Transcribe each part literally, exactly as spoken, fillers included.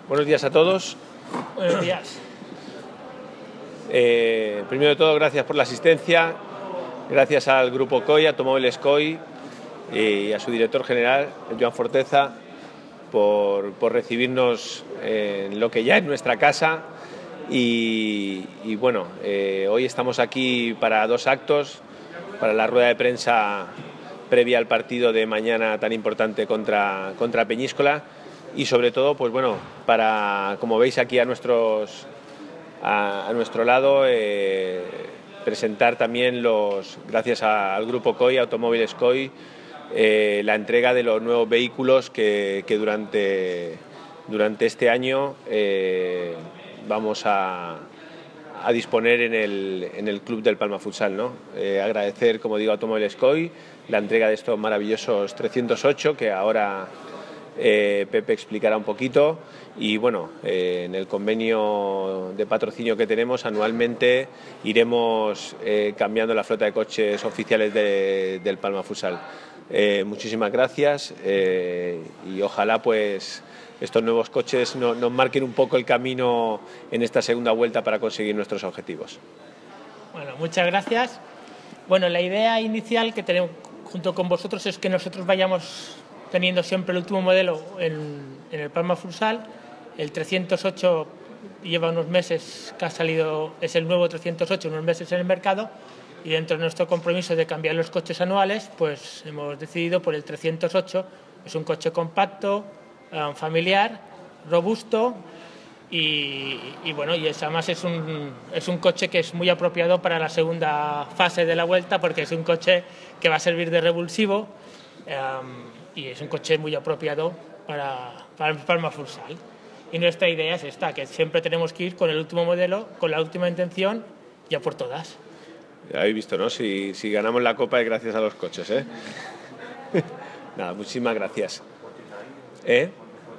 Buenos días a todos. Buenos días. Eh, primero de todo, gracias por la asistencia, gracias al Grupo C O I, Automóviles C O I, y a su director general, Joan Forteza, por, por recibirnos en lo que ya es nuestra casa. Y, y bueno, eh, hoy estamos aquí para dos actos, para la rueda de prensa previa al partido de mañana tan importante contra, contra Peñíscola, y sobre todo, pues bueno, para, como veis aquí a nuestros a, a nuestro lado, eh, presentar también los, gracias a, al Grupo C O I, Automóviles C O I, eh, la entrega de los nuevos vehículos que, que durante, durante este año eh, vamos a, a disponer en el, en el Club del Palma Futsal, ¿no? Eh, agradecer, como digo, a Automóviles C O I la entrega de estos maravillosos trescientos ocho que ahora eh, Pepe explicará un poquito. Y bueno, eh, en el convenio de patrocinio que tenemos anualmente iremos eh, cambiando la flota de coches oficiales de, del Palma Futsal. Eh, muchísimas gracias eh, y ojalá pues estos nuevos coches no, nos marquen un poco el camino en esta segunda vuelta para conseguir nuestros objetivos. Bueno, muchas gracias. Bueno, la idea inicial que tenemos junto con vosotros es que nosotros vayamos teniendo siempre el último modelo en, en el Palma Futsal. El trescientos ocho lleva unos meses que ha salido, es el nuevo trescientos ocho, unos meses en el mercado, y dentro de nuestro compromiso de cambiar los coches anuales, pues hemos decidido por el trescientos ocho. Es un coche compacto, um, familiar, robusto y, y bueno, y además es un, es un coche que es muy apropiado para la segunda fase de la vuelta, porque es un coche que va a servir de revulsivo um, y es un coche muy apropiado para, para el Palma Futsal. Y nuestra idea es esta, que siempre tenemos que ir con el último modelo, con la última intención, ya por todas. Ya habéis visto, ¿no? Si, si ganamos la Copa es gracias a los coches, ¿eh? Nada, muchísimas gracias. ¿Eh?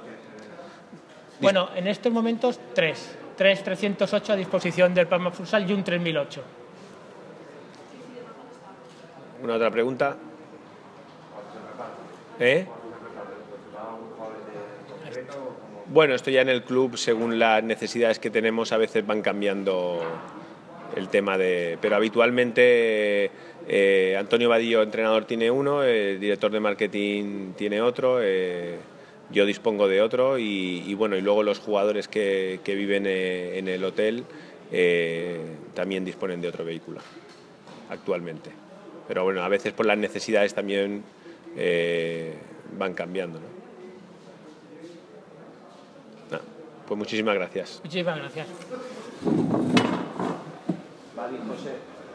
Bueno, en estos momentos tres. Tres trescientos ocho a disposición del Palma Futsal y un tres mil ocho. ¿Una otra pregunta? ¿Eh? Bueno, esto ya en el club, según las necesidades que tenemos, a veces van cambiando el tema de... Pero habitualmente eh, Antonio Vadillo, entrenador, tiene uno, el director de marketing tiene otro, eh, yo dispongo de otro y, y bueno, y luego los jugadores que, que viven eh, en el hotel eh, también disponen de otro vehículo actualmente. Pero bueno, a veces por las necesidades también eh, van cambiando, ¿no? Pues muchísimas gracias. Muchísimas gracias. Vale, José.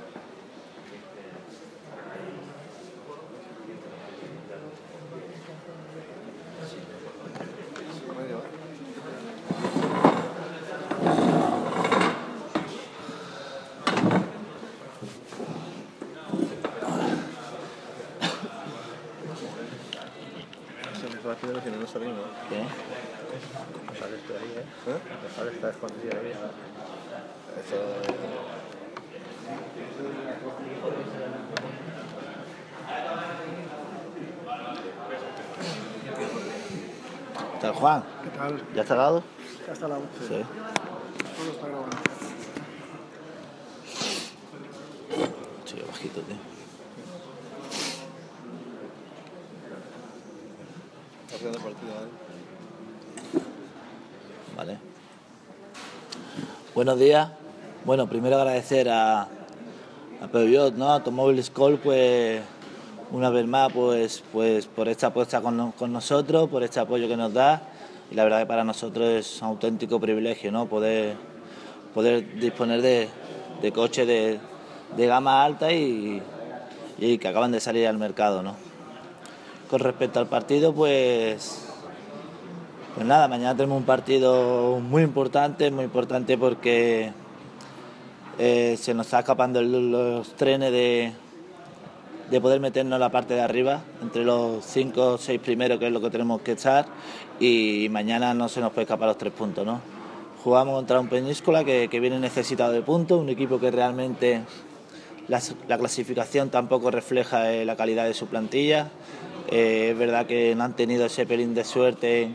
Si no, no salimos. ¿Qué? Dejar esto ahí, ¿eh? ¿Eh? Dejar esta escondida ahí. Eso... ¿Qué tal, Juan? ¿Qué tal? ¿Ya está dado? Ya está la Sí. Todo está grabando. Sí, bajito, tío. Está haciendo partido, ¿eh? Vale. Buenos días. Bueno, primero agradecer a, a Peugeot, ¿no? Automóviles C O I, pues una vez más, pues, pues por esta apuesta con, con nosotros, por este apoyo que nos da. Y la verdad que para nosotros es un auténtico privilegio, ¿no? Poder, poder disponer de, de coches de, de gama alta y, y que acaban de salir al mercado, ¿no? Con respecto al partido, pues... Pues nada, mañana tenemos un partido muy importante, muy importante porque eh, se nos está escapando el, los trenes de, de poder meternos en la parte de arriba, entre los cinco o seis primeros, que es lo que tenemos que estar, y mañana no se nos puede escapar los tres puntos, ¿no? Jugamos contra un Peñíscola que, que viene necesitado de puntos, un equipo que realmente la, la clasificación tampoco refleja eh, la calidad de su plantilla. Eh, es verdad que no han tenido ese pelín de suerte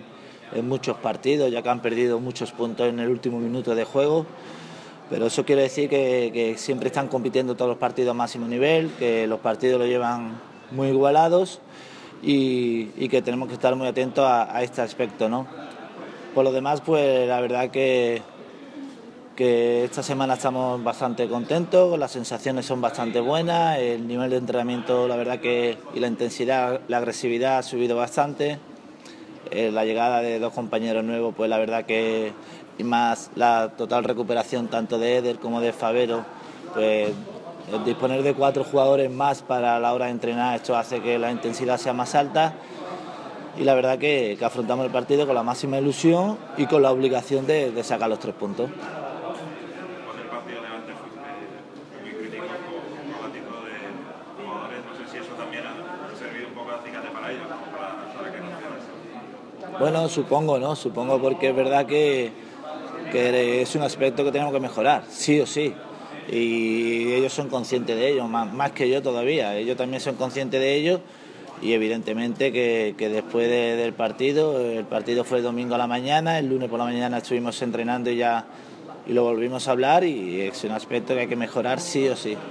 en muchos partidos, ya que han perdido muchos puntos en el último minuto de juego. Pero eso quiere decir que, que siempre están compitiendo todos los partidos a máximo nivel, que los partidos lo llevan muy igualados y, y que tenemos que estar muy atentos a, a este aspecto, ¿no? Por lo demás, pues la verdad que, que esta semana estamos bastante contentos, las sensaciones son bastante buenas, el nivel de entrenamiento, la verdad que y la intensidad, la agresividad ha subido bastante, eh, la llegada de dos compañeros nuevos, pues la verdad que y más la total recuperación tanto de Eder como de Favero, pues el disponer de cuatro jugadores más para la hora de entrenar, esto hace que la intensidad sea más alta y la verdad que, que afrontamos el partido con la máxima ilusión y con la obligación de, de sacar los tres puntos. El partido de antes fue muy crítico con el tipo de jugadores, no sé si eso también ha servido un poco de acicate para ellos, para, para que no sea. Bueno, supongo, ¿no? Supongo porque es verdad que, que es un aspecto que tenemos que mejorar, sí o sí. Y ellos son conscientes de ello, más, más que yo todavía. Ellos también son conscientes de ello y evidentemente que, que después de, del partido, el partido fue el domingo a la mañana, el lunes por la mañana estuvimos entrenando y ya y lo volvimos a hablar y es un aspecto que hay que mejorar sí o sí.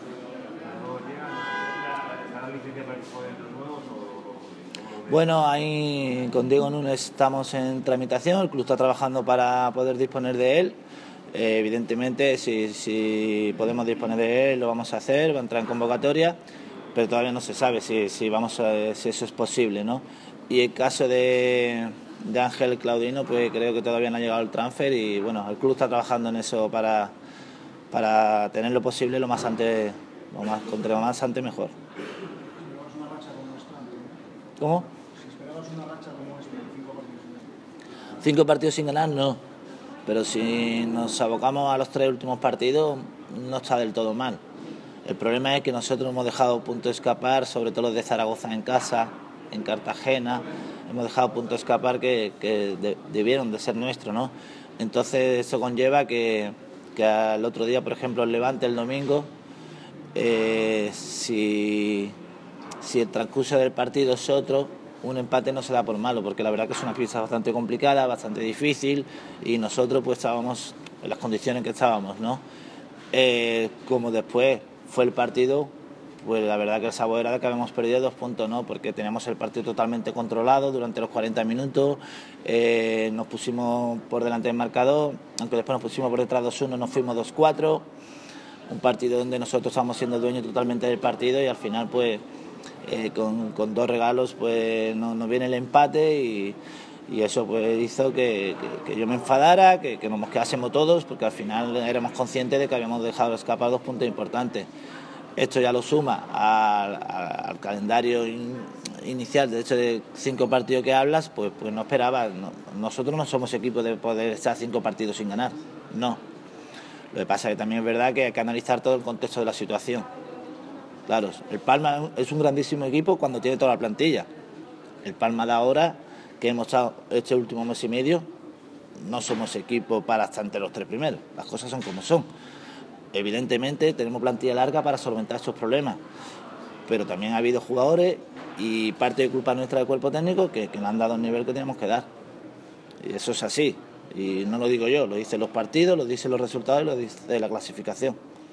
Bueno, ahí con Diego Núñez estamos en tramitación, el club está trabajando para poder disponer de él. Eh, evidentemente, si, si podemos disponer de él, lo vamos a hacer, va a entrar en convocatoria, pero todavía no se sabe si, si, vamos a, si eso es posible, ¿no? Y el caso de, de Ángel Claudino, pues creo que todavía no ha llegado el transfer y bueno, el club está trabajando en eso para, para tener lo posible lo más antes, lo más, contra lo más antes mejor. ¿Cómo? Si esperabas una racha como esta, cinco partidos sin ganar. Cinco partidos sin ganar, no. Pero si nos abocamos a los tres últimos partidos, no está del todo mal. El problema es que nosotros hemos dejado punto de escapar, sobre todo los de Zaragoza en casa, en Cartagena, hemos dejado punto de escapar que, que de, debieron de ser nuestros, ¿no? Entonces eso conlleva que, que al otro día, por ejemplo, el Levante el domingo, eh, si, si el transcurso del partido es otro, un empate no se da por malo, porque la verdad que es una pista bastante complicada, bastante difícil y nosotros pues estábamos en las condiciones que estábamos, ¿no? Eh, como después fue el partido, pues la verdad que el sabor era de que habíamos perdido dos puntos, ¿no? Porque teníamos el partido totalmente controlado durante los cuarenta minutos, eh, nos pusimos por delante del marcador, aunque después nos pusimos por detrás dos uno, nos fuimos dos cuatro, un partido donde nosotros estábamos siendo dueños totalmente del partido y al final pues Eh, con, con dos regalos pues nos no viene el empate y, y eso pues hizo que, que, que yo me enfadara, que, que nos quedásemos todos porque al final éramos conscientes de que habíamos dejado escapar dos puntos importantes. Esto ya lo suma al, al, al calendario in, inicial, de hecho de cinco partidos que hablas, pues, pues no esperaba, no, nosotros no somos equipo de poder estar cinco partidos sin ganar, no. Lo que pasa es que también es verdad que hay que analizar todo el contexto de la situación. Claro, el Palma es un grandísimo equipo cuando tiene toda la plantilla. El Palma de ahora, que hemos estado este último mes y medio, no somos equipo para estar entre los tres primeros. Las cosas son como son. Evidentemente tenemos plantilla larga para solventar estos problemas, pero también ha habido jugadores y parte de culpa nuestra del cuerpo técnico que, que no han dado el nivel que tenemos que dar. Y eso es así. Y no lo digo yo, lo dicen los partidos, lo dicen los resultados y lo dice la clasificación.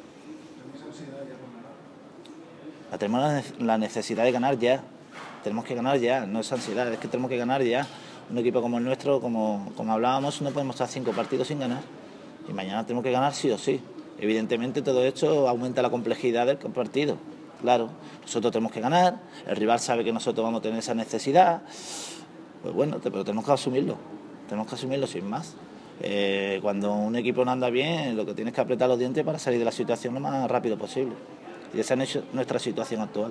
Tenemos la necesidad de ganar ya, tenemos que ganar ya, no es ansiedad, es que tenemos que ganar ya. Un equipo como el nuestro, como, como hablábamos, no podemos estar cinco partidos sin ganar y mañana tenemos que ganar sí o sí. Evidentemente todo esto aumenta la complejidad del partido, claro, nosotros tenemos que ganar, el rival sabe que nosotros vamos a tener esa necesidad, pues bueno, pero tenemos que asumirlo, tenemos que asumirlo sin más. Eh, cuando un equipo no anda bien, lo que tienes que apretar los dientes para salir de la situación lo más rápido posible. Y esa es nuestra situación actual.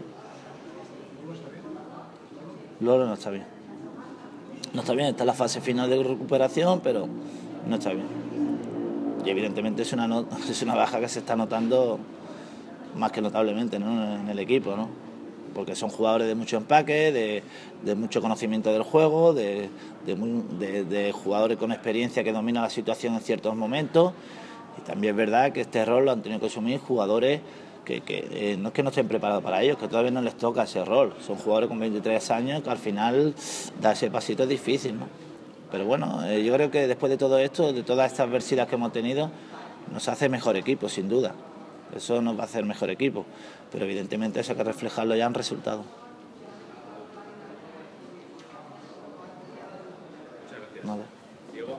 Lolo no está bien. No está bien, está en la fase final de recuperación, pero no está bien. Y evidentemente es una, no, es una baja que se está notando más que notablemente, ¿no? En el equipo, ¿no? Porque son jugadores de mucho empaque, de, de mucho conocimiento del juego, de, de, muy, de, de jugadores con experiencia que dominan la situación en ciertos momentos. Y también es verdad que este rol lo han tenido que asumir jugadores que, que eh, no es que no estén preparados para ellos, que todavía no les toca ese rol. Son jugadores con veintitrés años que al final dar ese pasito es difícil, ¿no? pero bueno, eh, yo creo que después de todo esto, de todas estas adversidades que hemos tenido, nos hace mejor equipo, sin duda. Eso nos va a hacer mejor equipo, pero evidentemente eso hay que reflejarlo ya en resultados. Muchas gracias. Vale. Diego.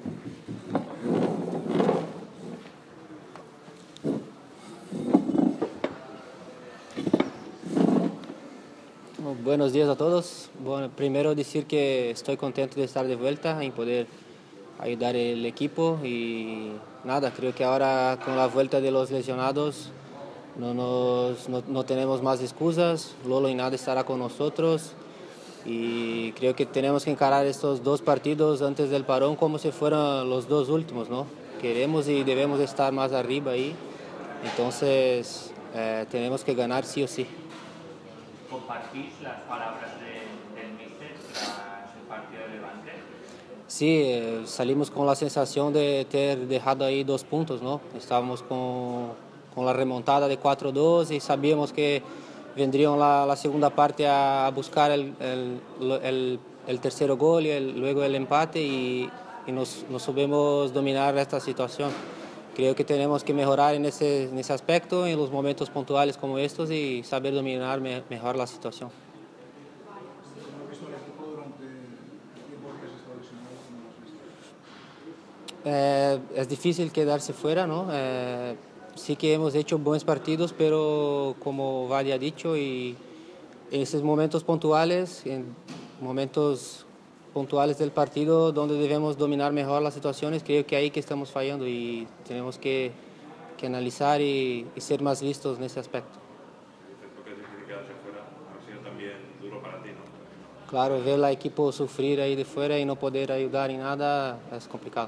Buenos días a todos. Bueno, primero decir que estoy contento de estar de vuelta y poder ayudar al equipo y nada, creo que ahora con la vuelta de los lesionados no, nos, no, no tenemos más excusas. Lolo y Nada estará con nosotros y creo que tenemos que encarar estos dos partidos antes del parón como si fueran los dos últimos, ¿no? Queremos y debemos estar más arriba ahí, entonces eh, tenemos que ganar sí o sí. ¿Compartís las palabras de, del míster tras el partido de Levante? Sí, eh, salimos con la sensación de ter dejado ahí dos puntos, ¿no? Estábamos con, con la remontada de cuatro dos y sabíamos que vendrían la, la segunda parte a, a buscar el, el, el, el tercer gol y el, luego el empate y, y nos, nos subimos dominar esta situación. Creo que tenemos que mejorar en ese, en ese aspecto, en los momentos puntuales como estos y saber dominar me, mejor la situación. ¿Cómo has visto el equipo durante el tiempo que has estado lesionado? ¿Cómo lo has visto? Eh, es difícil quedarse fuera, ¿no? Eh, sí que hemos hecho buenos partidos, pero como Vadi ha dicho, y en esos momentos puntuales, en momentos puntuales del partido donde debemos dominar mejor las situaciones, creo que ahí que estamos fallando y tenemos que, que analizar y, y ser más listos en ese aspecto. Porque es difícil quedarse fuera, ha sido también duro para ti, ¿no? Claro, ver al equipo sufrir ahí de fuera y no poder ayudar en nada es complicado.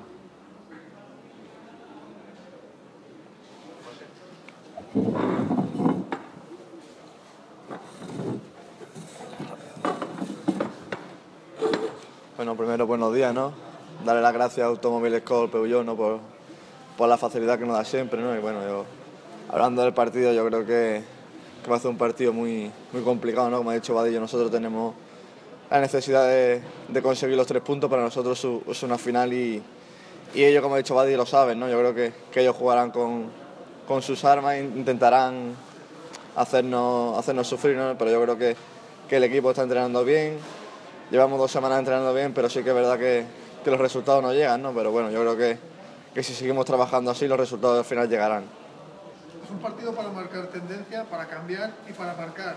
Bueno, primero buenos días, ¿no? Darle las gracias a Automóviles Col Peugeot, ¿no? Por, por la facilidad que nos da siempre, ¿no? Y bueno, yo, hablando del partido, yo creo que, que va a ser un partido muy, muy complicado, ¿no? Como ha dicho Vadillo, nosotros tenemos la necesidad de, de conseguir los tres puntos. Para nosotros es una final y, y ellos, como ha dicho Vadillo, lo saben, ¿no? Yo creo que, que ellos jugarán con, con sus armas e intentarán hacernos, hacernos sufrir, ¿no? Pero yo creo que, que el equipo está entrenando bien. Llevamos dos semanas entrenando bien, pero sí que es verdad que, que los resultados no llegan, ¿no? Pero bueno, yo creo que, que si seguimos trabajando así, los resultados al final llegarán. Es un partido para marcar tendencia, para cambiar y para marcar.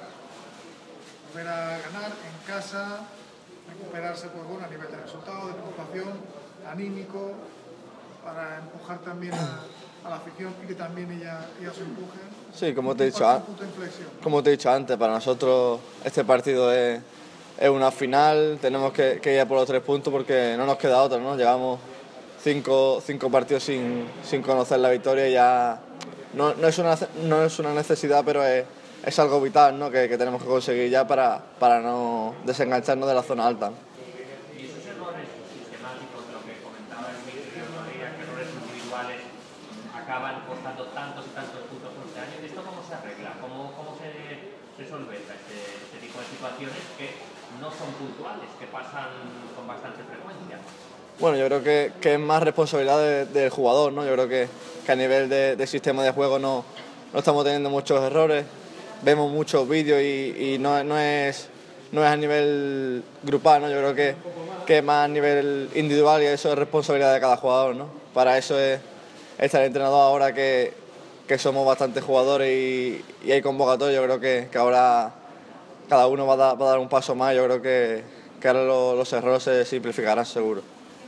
Volver a ganar en casa, recuperarse pues, bueno, a nivel de resultado, de preocupación, anímico, para empujar también a, a la afición y que también ella, ella se empuje. Sí, como te, he dicho, a, como te he dicho antes, para nosotros este partido es... Es una final, tenemos que, que ir a por los tres puntos porque no nos queda otra, ¿no? Llevamos cinco, cinco partidos sin, sin conocer la victoria y ya no, no, es, una, no es una necesidad, pero es, es algo vital, ¿no? que, que tenemos que conseguir ya para, para no desengancharnos de la zona alta. Y esos errores sistemáticos, lo que comentaba el ministro, que errores individuales acaban costando tantos y tantos puntos por este año, ¿esto cómo se arregla? ¿Cómo, cómo se, se solventa este, este tipo de situaciones que no son puntuales, que pasan con bastante frecuencia? Bueno, yo creo que, que es más responsabilidad de, del jugador, ¿no? Yo creo que, que a nivel de, de sistema de juego no, no estamos teniendo muchos errores, vemos muchos vídeos y, y no, no, es, no es a nivel grupal, ¿no? Yo creo que, que es más a nivel individual y eso es responsabilidad de cada jugador, ¿no? Para eso es estar entrenador ahora que, que somos bastantes jugadores y, y hay convocatoria. Yo creo que, que ahora cada uno va a, dar, va a dar un paso más. Yo creo que, que ahora lo, los errores se simplificarán seguro.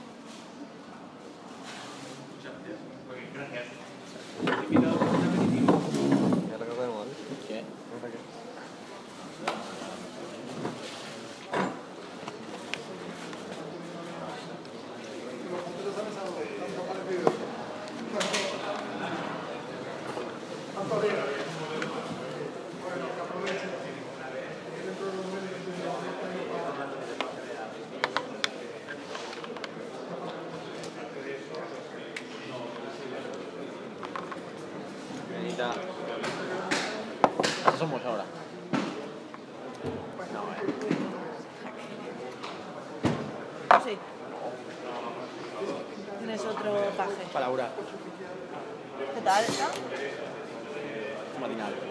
Así somos ahora. Sí. es otro paje. Para Laura. ¿Qué tal está? Matinal.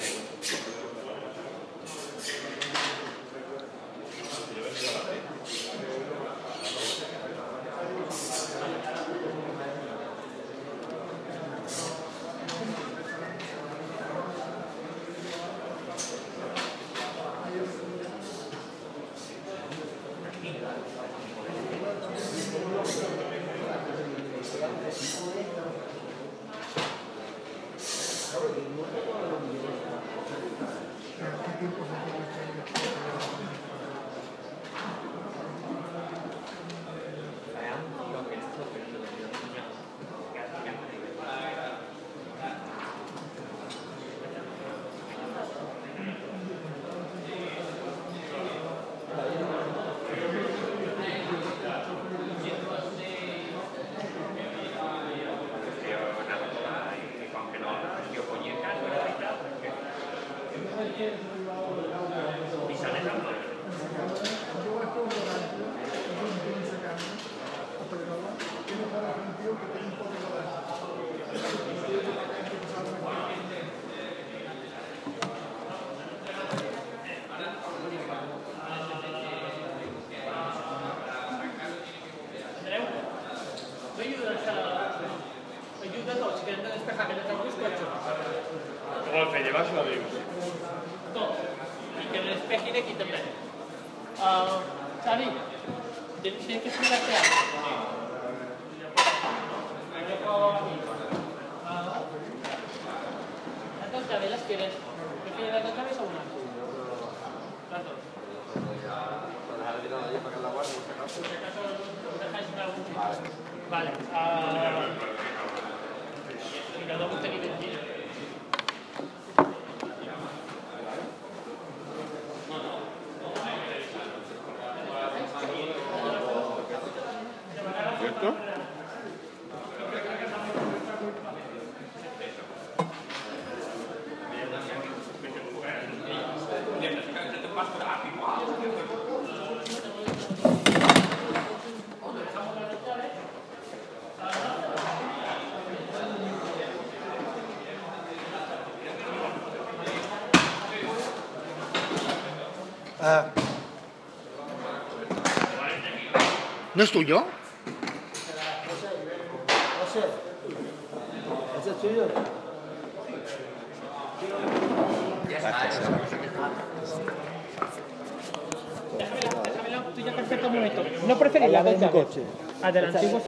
Golpe, llevas lo digo. Tot. I que l'espegin aquí també. Uh, Xavi, tens que explicar-te alguna cosa? Las dos llaves las quieres. ¿Prefieres las dos llaves o una? Las dos. Por si acaso lo dejáis en algún sitio. Vale. Uh, y los dos tenéis ventido. ¿Cierto? Uh, ¿No es tuyo? ¿Ese es tuyo? Gracias. Déjamela, déjamela, tú ya perfecto un momento. No preferís la del coche. Adelante.